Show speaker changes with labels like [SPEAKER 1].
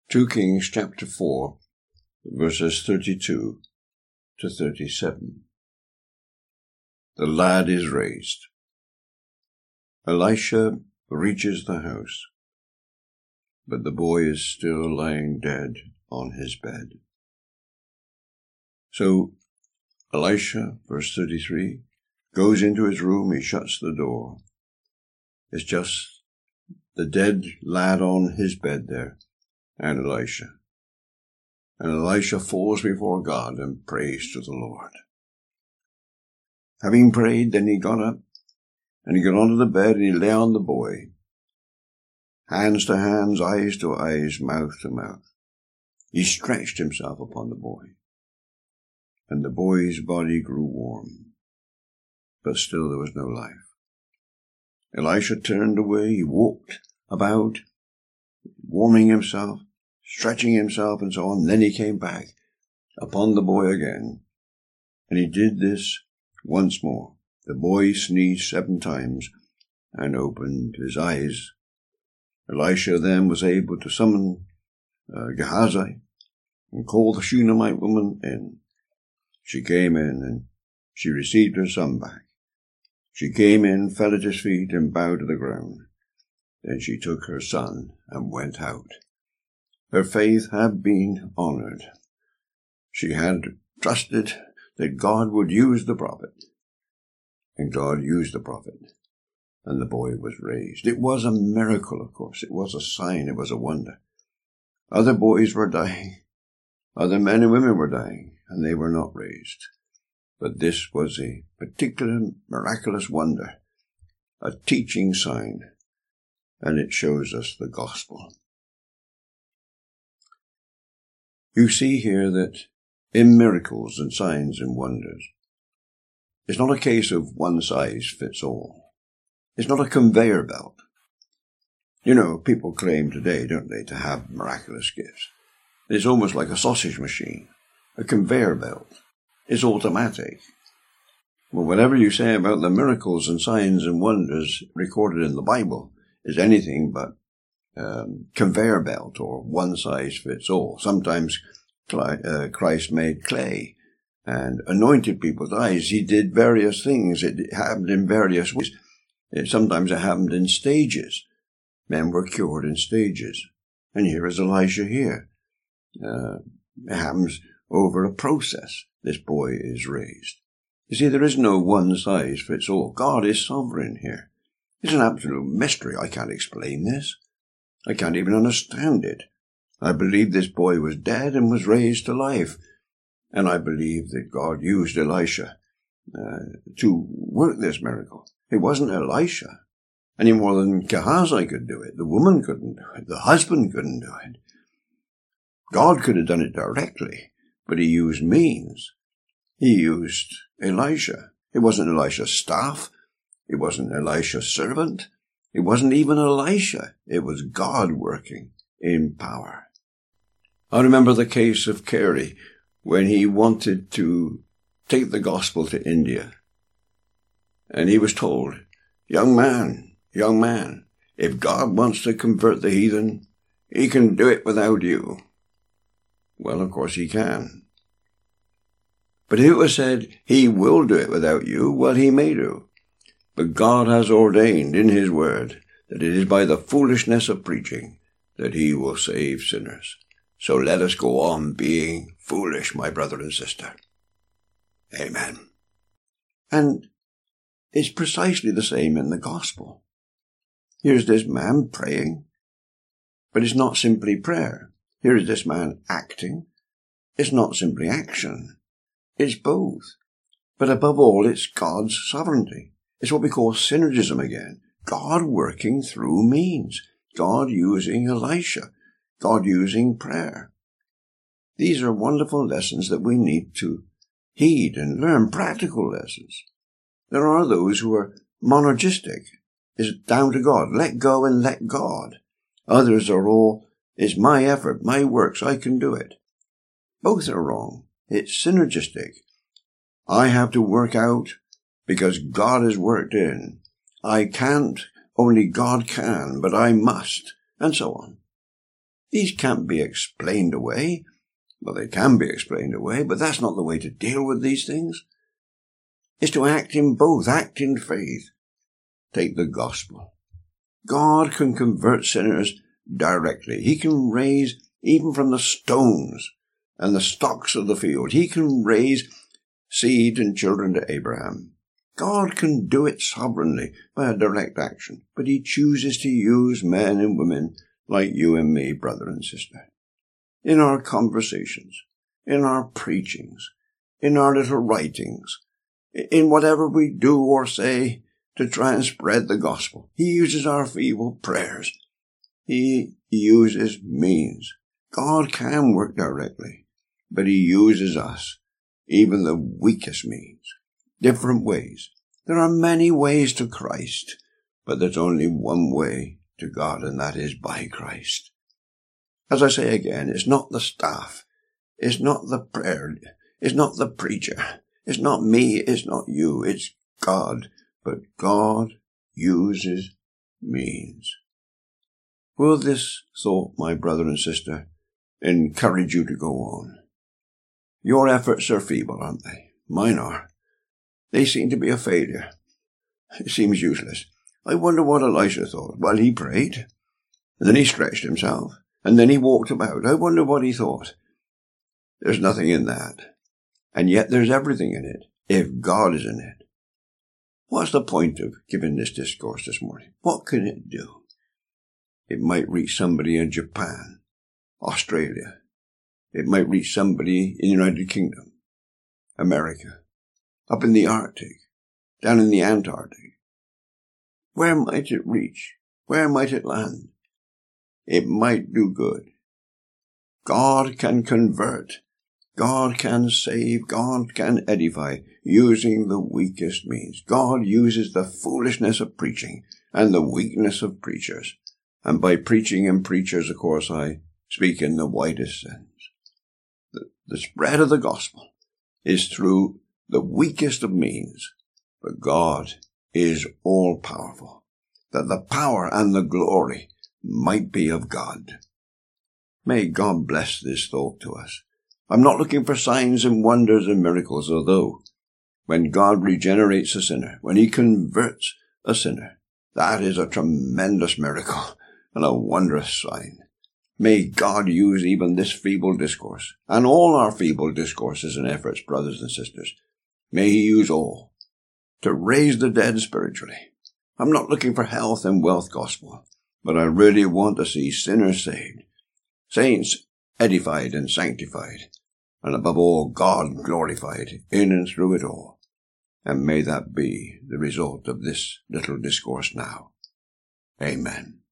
[SPEAKER 1] 2 Kings chapter 4, verses 32 to 37. The lad is raised. Elisha reaches the house, but the boy is still lying dead on his bed. So Elisha, verse 33, goes into his room, he shuts the door. It's just the dead lad on his bed there, and Elisha. And Elisha falls before God and prays to the Lord. Having prayed, then he got up, and he got onto the bed, and he lay on the boy, hands to hands, eyes to eyes, mouth to mouth. He stretched himself upon the boy, and the boy's body grew warm, but still there was no life. Elisha turned away, he walked about, warming himself, stretching himself and so on. Then he came back upon the boy again, and he did this once more. The boy sneezed 7 times and opened his eyes. Elisha then was able to summon Gehazi and call the Shunammite woman in. She came in and she received her son back. She came in, fell at his feet and bowed to the ground. Then she took her son and went out. Her faith had been honored. She had trusted that God would use the prophet. And God used the prophet. And the boy was raised. It was a miracle, of course. It was a sign. It was a wonder. Other boys were dying. Other men and women were dying, and they were not raised. But this was a particular miraculous wonder, a teaching sign, and it shows us the gospel. You see here that in miracles and signs and wonders, it's not a case of one size fits all. It's not a conveyor belt. You know, people claim today, don't they, to have miraculous gifts. It's almost like a sausage machine, a conveyor belt. It's automatic. Well, whatever you say about the miracles and signs and wonders recorded in the Bible is anything but conveyor belt or one size fits all. Sometimes Christ made clay and anointed people's eyes. He did various things. It happened in various ways. Sometimes it happened in stages. Men were cured in stages. And here is Elisha here. It happens over a process. This boy is raised. You see, there is no one size fits all. God is sovereign here. It's an absolute mystery. I can't explain this. I can't even understand it. I believe this boy was dead and was raised to life. And I believe that God used Elisha to work this miracle. It wasn't Elisha any more than Gehazi could do it. The woman couldn't do it. The husband couldn't do it. God could have done it directly, but he used means. He used Elisha. It wasn't Elisha's staff. It wasn't Elisha's servant. It wasn't even Elisha. It was God working in power. I remember the case of Carey when he wanted to take the gospel to India. And he was told, young man, if God wants to convert the heathen, he can do it without you. Well, of course he can. But if it was said, he will do it without you, well, he may do. But God has ordained in his word that it is by the foolishness of preaching that he will save sinners. So let us go on being foolish, my brother and sister. Amen. And it's precisely the same in the gospel. Here's this man praying, but it's not simply prayer. Here is this man acting. It's not simply action. It's both. But above all, it's God's sovereignty. It's what we call synergism again. God working through means. God using Elisha. God using prayer. These are wonderful lessons that we need to heed and learn, practical lessons. There are those who are monergistic. It's down to God. Let go and let God. Others are all, it's my effort, my works, I can do it. Both are wrong. It's synergistic. I have to work out because God has worked in. I can't, only God can, but I must, and so on. These can't be explained away. Well, they can be explained away, but that's not the way to deal with these things. It's to act in both, act in faith. Take the gospel. God can convert sinners directly. He can raise even from the stones and the stalks of the field. He can raise seed and children to Abraham. God can do it sovereignly by a direct action, but he chooses to use men and women like you and me, brother and sister. In our conversations, in our preachings, in our little writings, in whatever we do or say to try and spread the gospel. He uses our feeble prayers. He uses means. God can work directly, but he uses us, even the weakest means, different ways. There are many ways to Christ, but there's only one way to God, and that is by Christ. As I say again, it's not the staff, it's not the prayer, it's not the preacher, it's not me, it's not you, it's God. But God uses means. Will this thought, my brother and sister, encourage you to go on? Your efforts are feeble, aren't they? Mine are. They seem to be a failure. It seems useless. I wonder what Elisha thought. Well, he prayed, and then he stretched himself, and then he walked about. I wonder what he thought. There's nothing in that. And yet there's everything in it, if God is in it. What's the point of giving this discourse this morning? What can it do? It might reach somebody in Japan, Australia. It might reach somebody in the United Kingdom, America, up in the Arctic, down in the Antarctic. Where might it reach? Where might it land? It might do good. God can convert. God can save, God can edify, using the weakest means. God uses the foolishness of preaching and the weakness of preachers. And by preaching and preachers, of course, I speak in the widest sense. The spread of the gospel is through the weakest of means, but God is all-powerful, that the power and the glory might be of God. May God bless this thought to us. I'm not looking for signs and wonders and miracles, although when God regenerates a sinner, when he converts a sinner, that is a tremendous miracle and a wondrous sign. May God use even this feeble discourse, and all our feeble discourses and efforts, brothers and sisters. May he use all to raise the dead spiritually. I'm not looking for health and wealth gospel, but I really want to see sinners saved, saints edified and sanctified, and above all, God glorified in and through it all. And may that be the result of this little discourse now. Amen.